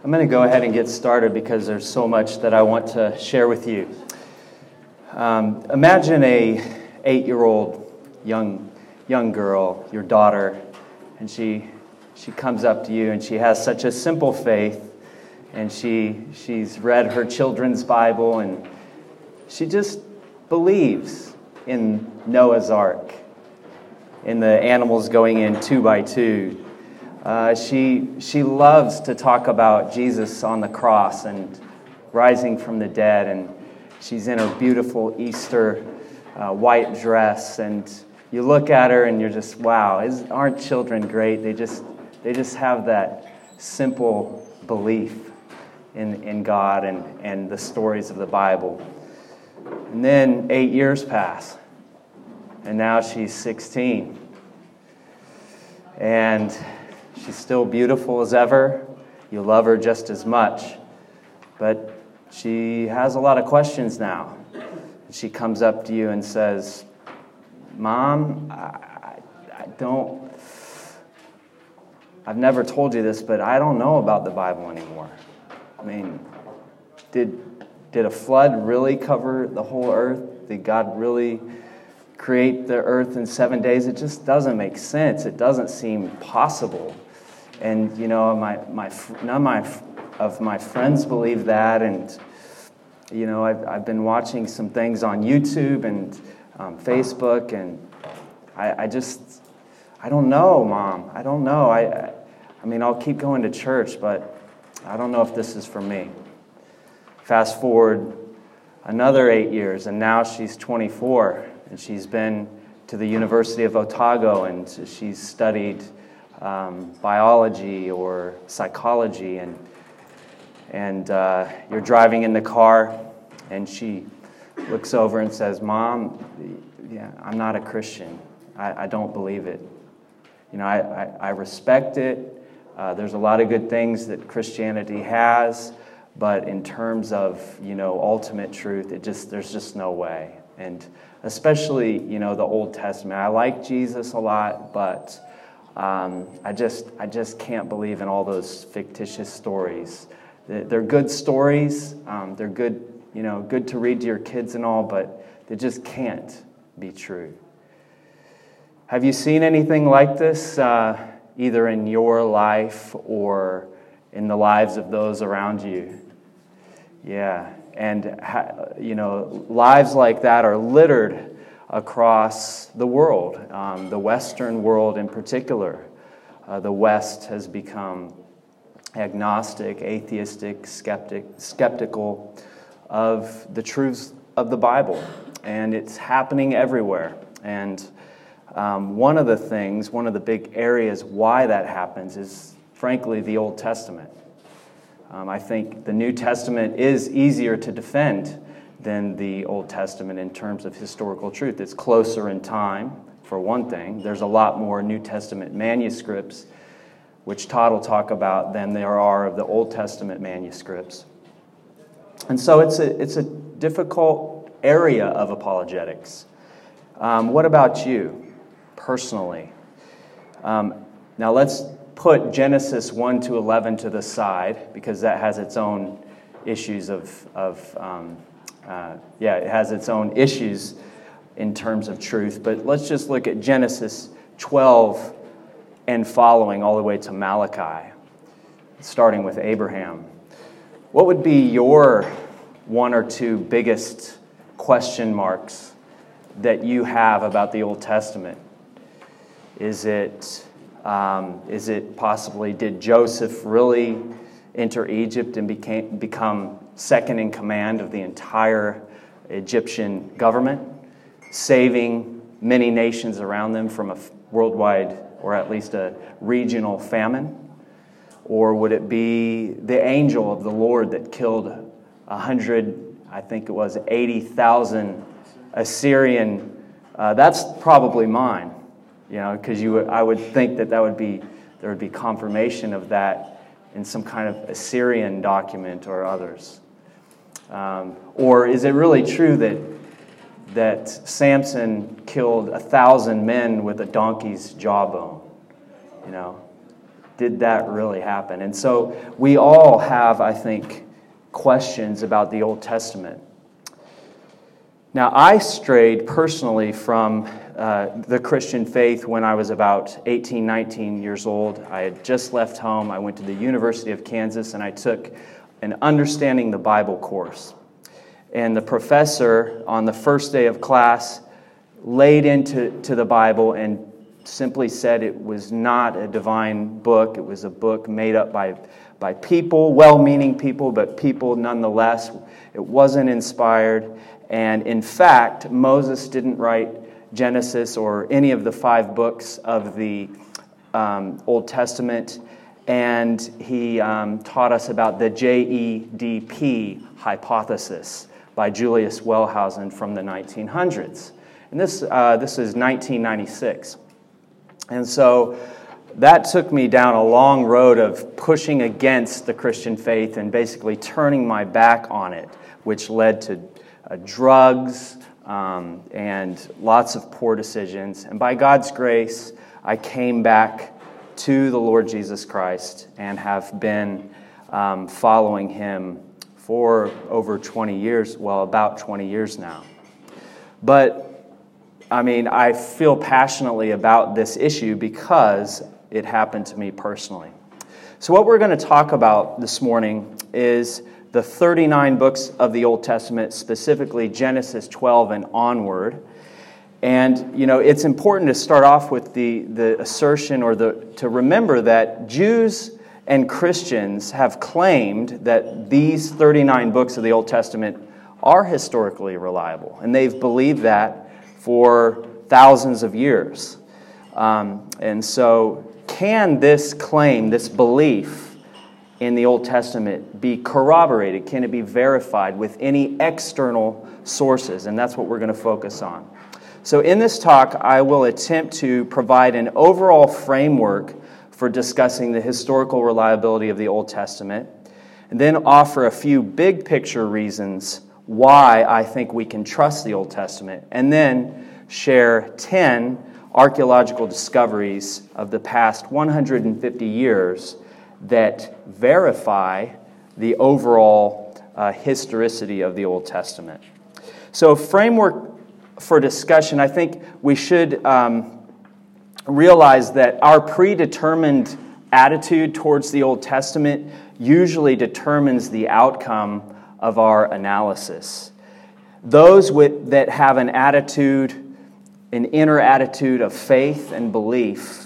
I'm going to go ahead and get started because there's so much that I want to share with you. Imagine a 8-year-old young girl, your daughter, and she comes up to you and she has such a simple faith, and she's read her children's Bible, and she just believes in Noah's Ark, in the animals going in 2 by 2. She loves to talk about Jesus on the cross and rising from the dead, and she's in her beautiful Easter white dress, and you look at her and you're just, wow, aren't children great? They just have that simple belief in God and the stories of the Bible. And then 8 years pass, and now she's 16. And she's still beautiful as ever. You love her just as much. But she has a lot of questions now. She comes up to you and says, Mom, I've never told you this, but I don't know about the Bible anymore. I mean, did a flood really cover the whole earth? Did God really create the earth in 7 days? It just doesn't make sense. It doesn't seem possible. And, you know, none of my friends believe that. And, you know, I've been watching some things on YouTube and Facebook, and I don't know, Mom. I don't know. I mean, I'll keep going to church, but I don't know if this is for me. Fast forward another 8 years, and now she's 24, and she's been to the University of Otago, and she's studied biology or psychology, and you're driving in the car, and she looks over and says, Mom, yeah, I'm not a Christian. I don't believe it. You know, I respect it. There's a lot of good things that Christianity has, but in terms of, you know, ultimate truth, there's just no way. And especially, you know, the Old Testament. I like Jesus a lot, but I just can't believe in all those fictitious stories. They're good stories. They're good, you know, good to read to your kids and all, but they just can't be true. Have you seen anything like this, either in your life or in the lives of those around you? Yeah, and you know, lives like that are littered across the world, the Western world in particular. The West has become agnostic, atheistic, skeptical of the truths of the Bible, and it's happening everywhere. And one of the big areas why that happens is, frankly, the Old Testament. I think the New Testament is easier to defend than the Old Testament in terms of historical truth. It's closer in time, for one thing. There's a lot more New Testament manuscripts, which Todd will talk about, than there are of the Old Testament manuscripts. And so it's a difficult area of apologetics. What about you, personally? Now let's put Genesis 1 to 11 to the side, because that has its own issues it has its own issues in terms of truth. But let's just look at Genesis 12 and following all the way to Malachi, starting with Abraham. What would be your one or two biggest question marks that you have about the Old Testament? Is it possibly, did Joseph really enter Egypt and become second in command of the entire Egyptian government, saving many nations around them from a worldwide or at least a regional famine? Or would it be the angel of the Lord that killed 80,000 Assyrian? That's probably mine. You know, because I would think there would be confirmation of that in some kind of Assyrian document or others. Or is it really true that Samson killed 1,000 men with a donkey's jawbone? You know, Did that really happen? And so we all have, I think, questions about the Old Testament. Now, I strayed personally from the Christian faith when I was about 18, 19 years old. I had just left home. I went to the University of Kansas, and I took an Understanding the Bible course. And the professor, on the first day of class, laid into the Bible and simply said it was not a divine book. It was a book made up by people, well-meaning people, but people nonetheless. It wasn't inspired. And in fact, Moses didn't write Genesis or any of the 5 books of the Old Testament. And he taught us about the JEDP hypothesis by Julius Wellhausen from the 1900s. And this is 1996. And so that took me down a long road of pushing against the Christian faith and basically turning my back on it, which led to drugs and lots of poor decisions. And by God's grace, I came back to the Lord Jesus Christ and have been following Him for over 20 years, well, about 20 years now. But, I feel passionately about this issue because it happened to me personally. So what we're going to talk about this morning is the 39 books of the Old Testament, specifically Genesis 12 and onward. And, it's important to start off with the assertion or to remember that Jews and Christians have claimed that these 39 books of the Old Testament are historically reliable. And they've believed that for thousands of years. And so can this claim, this belief in the Old Testament be corroborated? Can it be verified with any external sources? And that's what we're going to focus on. So in this talk, I will attempt to provide an overall framework for discussing the historical reliability of the Old Testament, and then offer a few big picture reasons why I think we can trust the Old Testament, and then share 10 archaeological discoveries of the past 150 years that verify the overall historicity of the Old Testament. So, framework for discussion, I think we should realize that our predetermined attitude towards the Old Testament usually determines the outcome of our analysis. Those that have an inner attitude of faith and belief,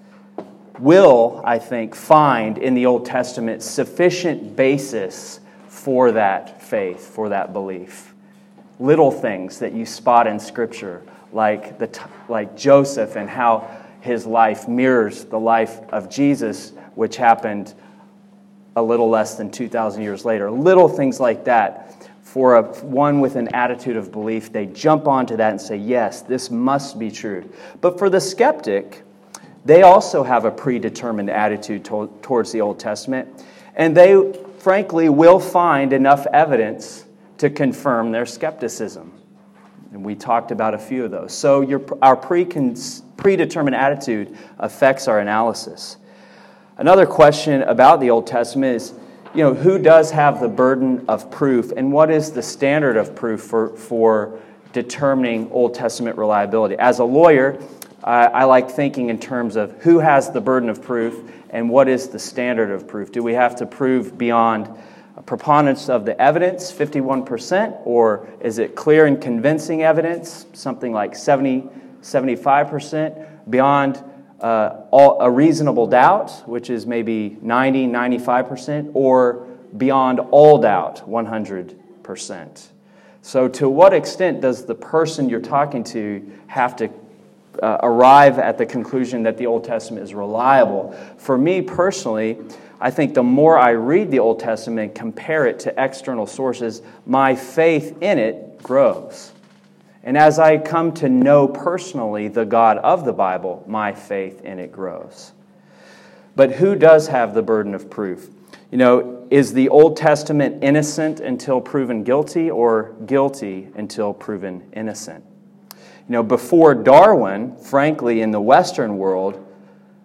will, I think, find in the Old Testament sufficient basis for that faith, for that belief. Little things that you spot in Scripture, like Joseph and how his life mirrors the life of Jesus, which happened a little less than 2,000 years later. Little things like that. For one with an attitude of belief, they jump onto that and say, yes, this must be true. But for the skeptic, they also have a predetermined attitude towards the Old Testament, and they, frankly, will find enough evidence to confirm their skepticism. And we talked about a few of those. So our predetermined attitude affects our analysis. Another question about the Old Testament is, who does have the burden of proof, and what is the standard of proof for determining Old Testament reliability? As a lawyer, I like thinking in terms of who has the burden of proof and what is the standard of proof. Do we have to prove beyond a preponderance of the evidence, 51%, or is it clear and convincing evidence, something like 75%, beyond a reasonable doubt, which is maybe 90, 95%, or beyond all doubt, 100%. So to what extent does the person you're talking to have to arrive at the conclusion that the Old Testament is reliable? For me personally, I think the more I read the Old Testament and compare it to external sources, my faith in it grows. And as I come to know personally the God of the Bible, my faith in it grows. But who does have the burden of proof? Is the Old Testament innocent until proven guilty, or guilty until proven innocent? Before Darwin, frankly, in the Western world,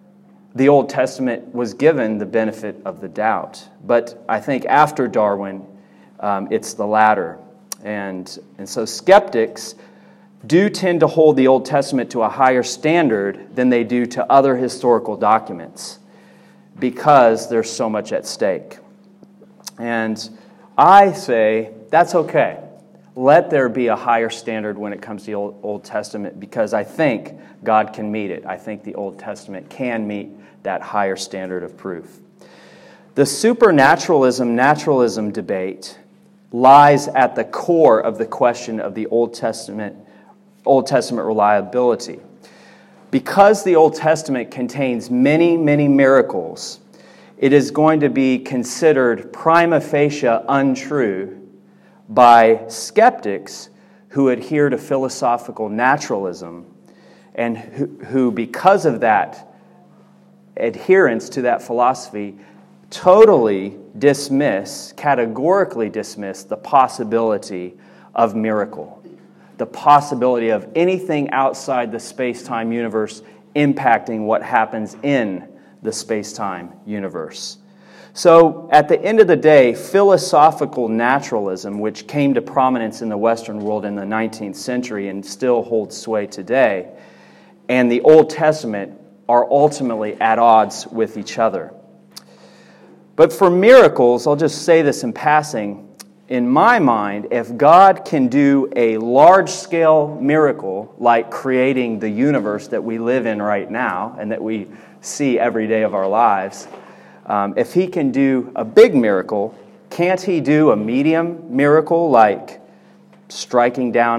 the Old Testament was given the benefit of the doubt. But I think after Darwin, it's the latter. And so skeptics do tend to hold the Old Testament to a higher standard than they do to other historical documents because there's so much at stake. And I say that's okay. Let there be a higher standard when it comes to the Old Testament because I think God can meet it. I think the Old Testament can meet that higher standard of proof. The supernaturalism-naturalism debate lies at the core of the question of the Old Testament reliability. Because the Old Testament contains many, many miracles, it is going to be considered prima facie untrue by skeptics who adhere to philosophical naturalism and who because of that adherence to that philosophy, totally categorically dismiss the possibility of miracle, the possibility of anything outside the space-time universe impacting what happens in the space-time universe. So, at the end of the day, philosophical naturalism, which came to prominence in the Western world in the 19th century and still holds sway today, and the Old Testament are ultimately at odds with each other. But for miracles, I'll just say this in passing, in my mind, if God can do a large-scale miracle like creating the universe that we live in right now and that we see every day of our lives, if he can do a big miracle, can't he do a medium miracle like striking down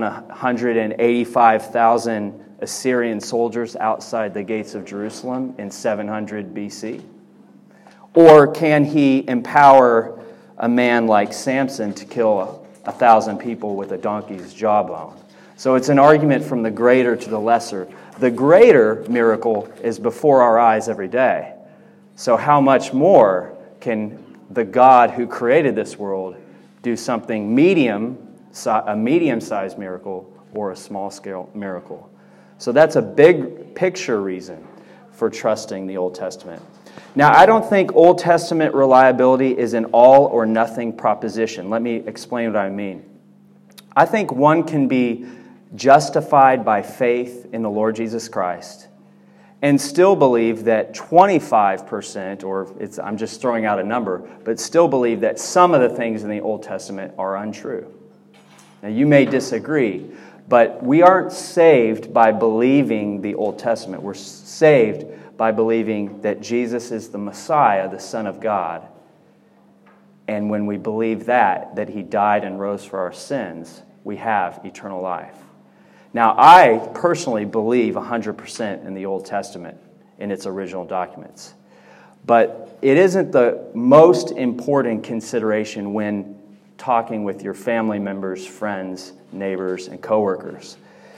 185,000 Assyrian soldiers outside the gates of Jerusalem in 700 BC? Or can he empower a man like Samson to kill 1,000 people with a donkey's jawbone? So it's an argument from the greater to the lesser. The greater miracle is before our eyes every day. So how much more can the God who created this world do something a medium-sized miracle or a small-scale miracle? So that's a big picture reason for trusting the Old Testament. Now, I don't think Old Testament reliability is an all-or-nothing proposition. Let me explain what I mean. I think one can be justified by faith in the Lord Jesus Christ and still believe that 25%, or I'm just throwing out a number, but still believe that some of the things in the Old Testament are untrue. Now, you may disagree, but we aren't saved by believing the Old Testament. We're saved by believing that Jesus is the Messiah, the Son of God. And when we believe that he died and rose for our sins, we have eternal life. Now, I personally believe 100% in the Old Testament in its original documents. But it isn't the most important consideration when talking with your family members, friends, neighbors, and coworkers.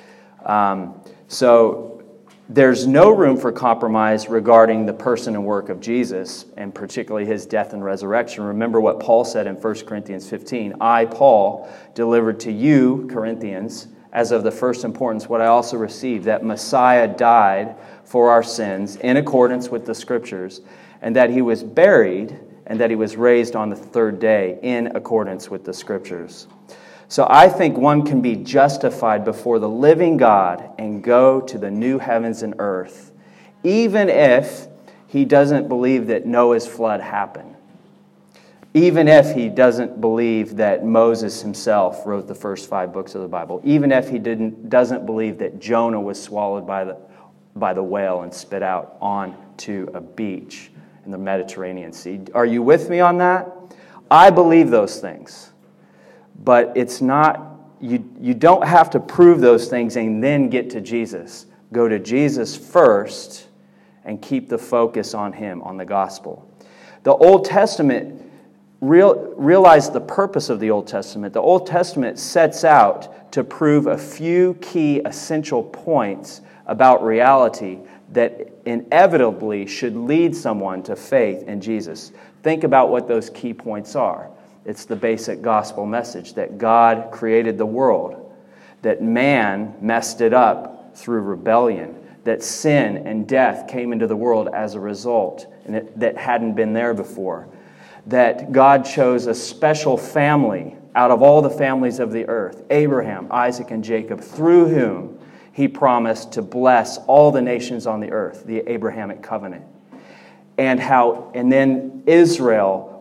So there's no room for compromise regarding the person and work of Jesus, and particularly his death and resurrection. Remember what Paul said in 1 Corinthians 15. I, Paul, delivered to you, Corinthians, as of the first importance, what I also received, that Messiah died for our sins in accordance with the Scriptures, and that he was buried, and that he was raised on the third day in accordance with the Scriptures. So I think one can be justified before the living God and go to the new heavens and earth, even if he doesn't believe that Noah's flood happened. Even if he doesn't believe that Moses himself wrote the first 5 books of the Bible. Even if he doesn't believe that Jonah was swallowed by the whale and spit out onto a beach in the Mediterranean Sea. Are you with me on that? I believe those things. But it's not, you don't have to prove those things and then get to Jesus. Go to Jesus first and keep the focus on him, on the gospel. The Old Testament, realize the purpose of the Old Testament. The Old Testament sets out to prove a few key essential points about reality that inevitably should lead someone to faith in Jesus. Think about what those key points are. It's the basic gospel message that God created the world, that man messed it up through rebellion, that sin and death came into the world as a result, and that hadn't been there before. That God chose a special family out of all the families of the earth, Abraham, Isaac, and Jacob, through whom he promised to bless all the nations on the earth, the Abrahamic covenant. And then Israel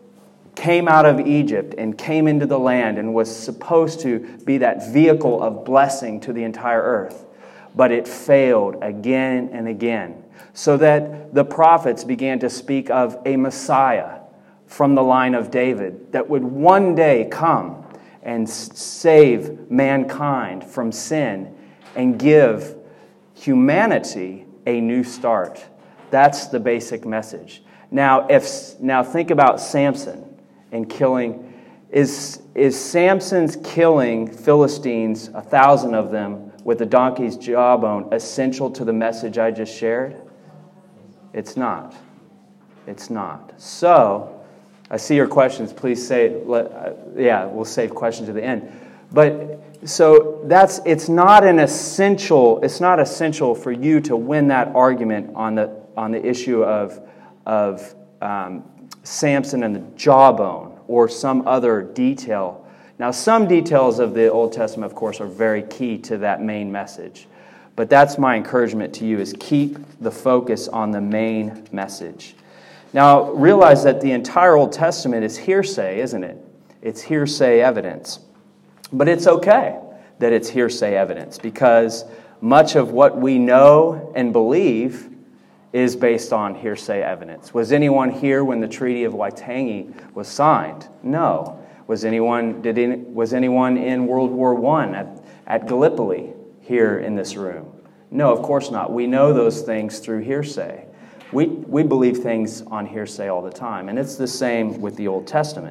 came out of Egypt and came into the land and was supposed to be that vehicle of blessing to the entire earth. But it failed again and again, so that the prophets began to speak of a Messiah from the line of David that would one day come and save mankind from sin and give humanity a new start. That's the basic message. Now think about Samson and killing. Is Samson's killing Philistines, 1,000 of them, with a donkey's jawbone essential to the message I just shared? It's not. It's not. So, I see your questions. Please say, we'll save questions to the end. But so it's not essential for you to win that argument on the issue of Samson and the jawbone or some other detail. Now, some details of the Old Testament, of course, are very key to that main message. But that's my encouragement to you, is keep the focus on the main message. Now, realize that the entire Old Testament is hearsay, isn't it? It's hearsay evidence. But it's okay that it's hearsay evidence, because much of what we know and believe is based on hearsay evidence. Was anyone here when the Treaty of Waitangi was signed? No. Was anyone in World War I at Gallipoli here in this room? No, of course not. We know those things through hearsay. We believe things on hearsay all the time, and it's the same with the Old Testament.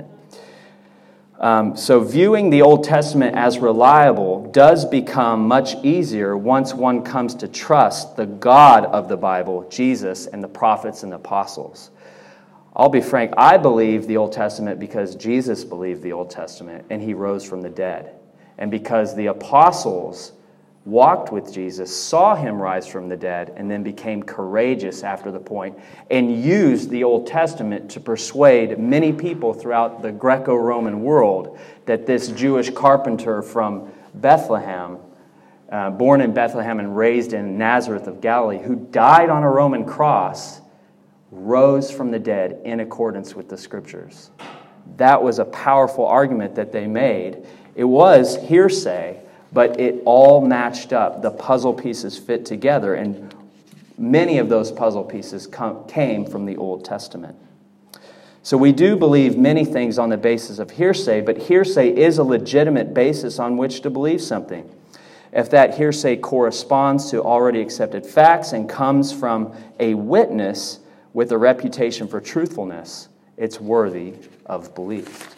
So viewing the Old Testament as reliable does become much easier once one comes to trust the God of the Bible, Jesus, and the prophets and the apostles. I'll be frank, I believe the Old Testament because Jesus believed the Old Testament, and he rose from the dead. And because the apostles walked with Jesus, saw him rise from the dead, and then became courageous after the point, and used the Old Testament to persuade many people throughout the Greco-Roman world that this Jewish carpenter from Bethlehem, born in Bethlehem and raised in Nazareth of Galilee, who died on a Roman cross, rose from the dead in accordance with the Scriptures. That was a powerful argument that they made. It was hearsay, but it all matched up. The puzzle pieces fit together, and many of those puzzle pieces came from the Old Testament. So we do believe many things on the basis of hearsay, but hearsay is a legitimate basis on which to believe something. If that hearsay corresponds to already accepted facts and comes from a witness with a reputation for truthfulness, it's worthy of belief.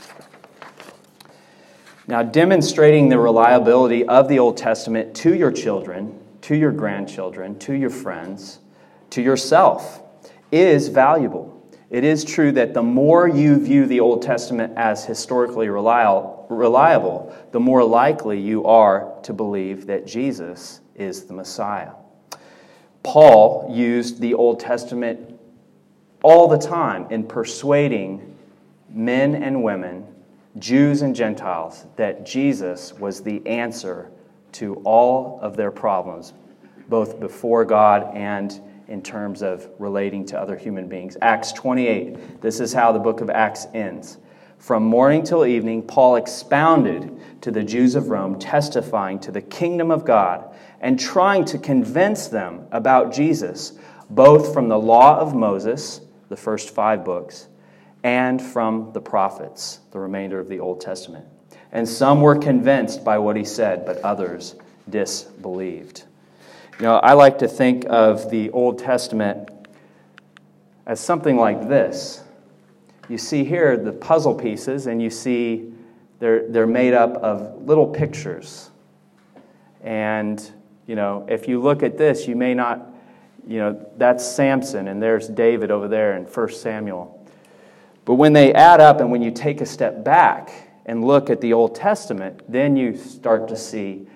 Now, demonstrating the reliability of the Old Testament to your children, to your grandchildren, to your friends, to yourself is valuable. It is true that the more you view the Old Testament as historically reliable, the more likely you are to believe that Jesus is the Messiah. Paul used the Old Testament all the time in persuading men and women, Jews and Gentiles, that Jesus was the answer to all of their problems, both before God and in terms of relating to other human beings. Acts 28, this is how the book of Acts ends. From morning till evening, Paul expounded to the Jews of Rome, testifying to the kingdom of God and trying to convince them about Jesus, both from the law of Moses, the first 5 books, and from the prophets, the remainder of the Old Testament. And some were convinced by what he said, but others disbelieved. You know, I like to think of the Old Testament as something like this. You see here the puzzle pieces, and you see they're made up of little pictures. And, you know, if you look at this, you may not, you know, that's Samson, and there's David over there in 1 Samuel. But when they add up and when you take a step back and look at the Old Testament, then you start to see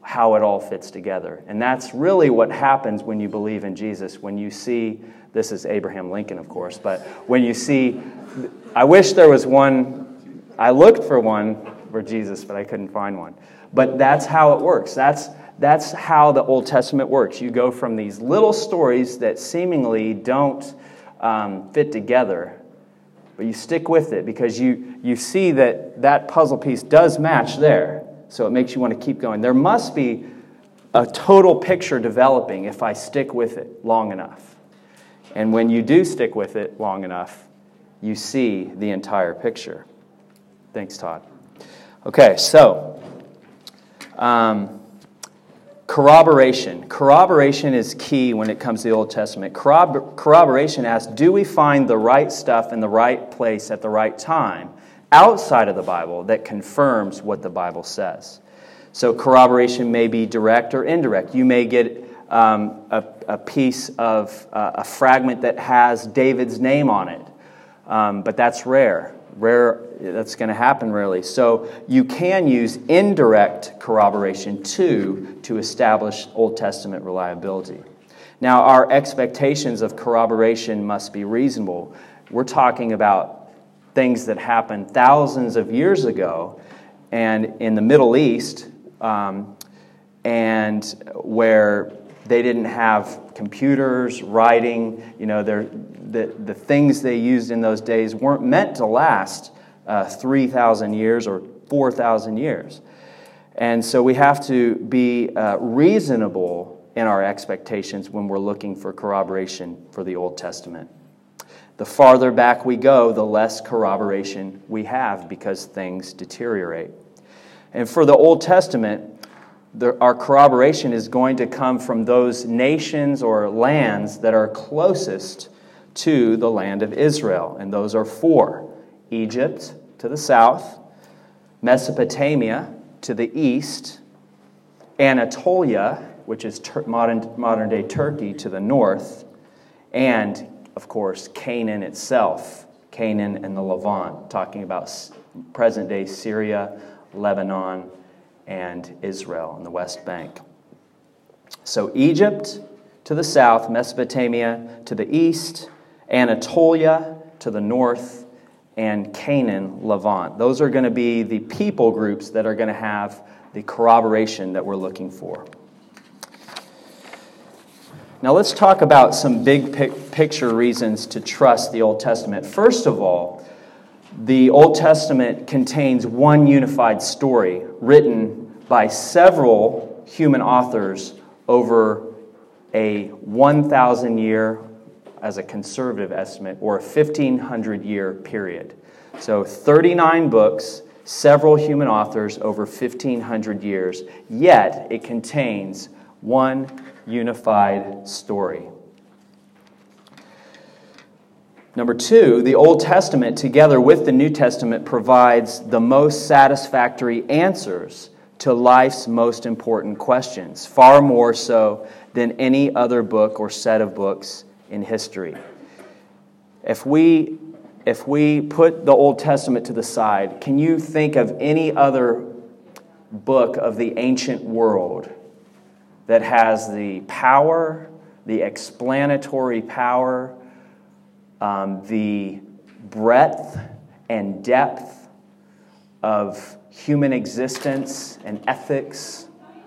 how it all fits together. And that's really what happens when you believe in Jesus. When you see, this is Abraham Lincoln, of course, but when you see, I wish there was one, I looked for one for Jesus, but I couldn't find one. But that's how it works. That's how the Old Testament works. You go from these little stories that seemingly don't fit together, but you stick with it because you see that puzzle piece does match there. So it makes you want to keep going. There must be a total picture developing if I stick with it long enough. And when you do stick with it long enough, you see the entire picture. Thanks, Todd. Okay, so corroboration. Corroboration is key when it comes to the Old Testament. Corroboration asks, do we find the right stuff in the right place at the right time outside of the Bible that confirms what the Bible says? So corroboration may be direct or indirect. You may get a piece of a fragment that has David's name on it, but that's rare. That's going to happen rarely. So you can use indirect corroboration to establish Old Testament reliability. Now, our expectations of corroboration must be reasonable. We're talking about things that happened thousands of years ago and in the Middle East, and where they didn't have computers, writing, the things they used in those days weren't meant to last 3,000 years or 4,000 years. And so we have to be reasonable in our expectations when we're looking for corroboration for the Old Testament. The farther back we go, the less corroboration we have because things deteriorate. And for the Old Testament, our corroboration is going to come from those nations or lands that are closest to the land of Israel. And those are four: Egypt to the south, Mesopotamia to the east, Anatolia, which is modern-day Turkey, to the north, and, of course, Canaan itself, Canaan and the Levant, talking about present-day Syria, Lebanon, and Israel in the West Bank. So Egypt to the south, Mesopotamia to the east, Anatolia to the north, and Canaan, Levant. Those are going to be the people groups that are going to have the corroboration that we're looking for. Now let's talk about some big picture reasons to trust the Old Testament. First of all, the Old Testament contains one unified story written by several human authors over a 1,000-year, as a conservative estimate, or a 1,500-year period. So 39 books, several human authors over 1,500 years, yet it contains one unified story. Number two, the Old Testament, together with the New Testament, provides the most satisfactory answers to life's most important questions, far more so than any other book or set of books in history. If we put the Old Testament to the side, can you think of any other book of the ancient world that has the power, the explanatory power, the breadth and depth of human existence and ethics,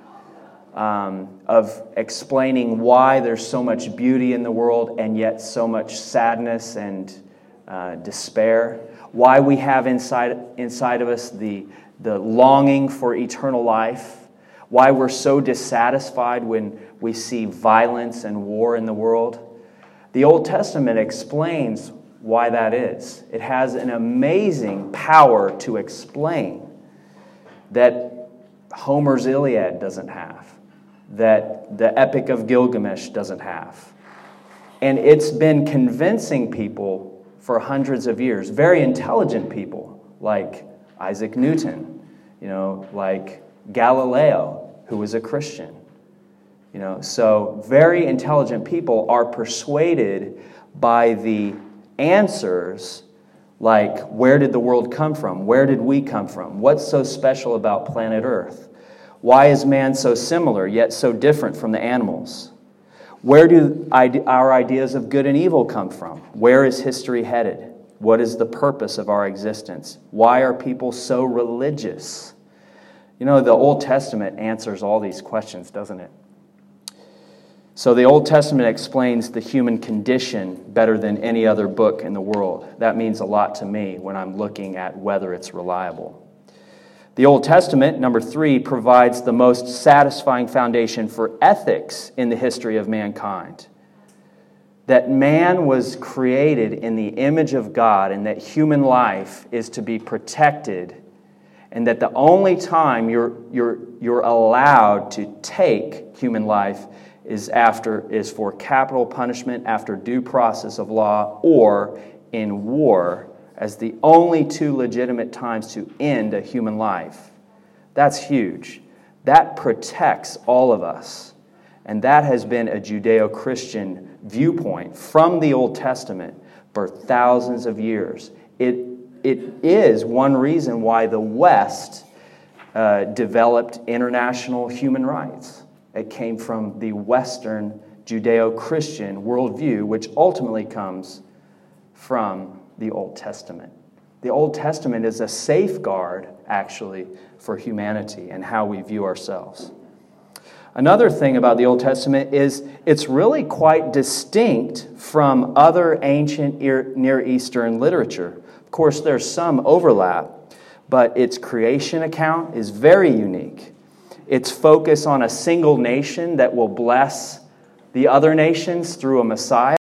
of explaining why there's so much beauty in the world and yet so much sadness and despair, why we have inside of us the longing for eternal life, why we're so dissatisfied when we see violence and war in the world. The Old Testament explains why that is. It has an amazing power to explain that Homer's Iliad doesn't have, that the Epic of Gilgamesh doesn't have. And it's been convincing people for hundreds of years, very intelligent people like Isaac Newton, like Galileo, who was a Christian. So very intelligent people are persuaded by the answers like, where did the world come from? Where did we come from? What's so special about planet Earth? Why is man so similar, yet so different from the animals? Where do our ideas of good and evil come from? Where is history headed? What is the purpose of our existence? Why are people so religious? You know, the Old Testament answers all these questions, doesn't it? So the Old Testament explains the human condition better than any other book in the world. That means a lot to me when I'm looking at whether it's reliable. The Old Testament, number 3, provides the most satisfying foundation for ethics in the history of mankind. That man was created in the image of God and that human life is to be protected, and that the only time you're allowed to take human life is for capital punishment after due process of law, or in war, as the only 2 legitimate times to end a human life. That's huge. That protects all of us. And that has been a Judeo-Christian viewpoint from the Old Testament for thousands of years. It is one reason why the West developed international human rights. It came from the Western Judeo-Christian worldview, which ultimately comes from the Old Testament. The Old Testament is a safeguard, actually, for humanity and how we view ourselves. Another thing about the Old Testament is it's really quite distinct from other ancient Near Eastern literature. Of course, there's some overlap, but its creation account is very unique. Its focus on a single nation that will bless the other nations through a Messiah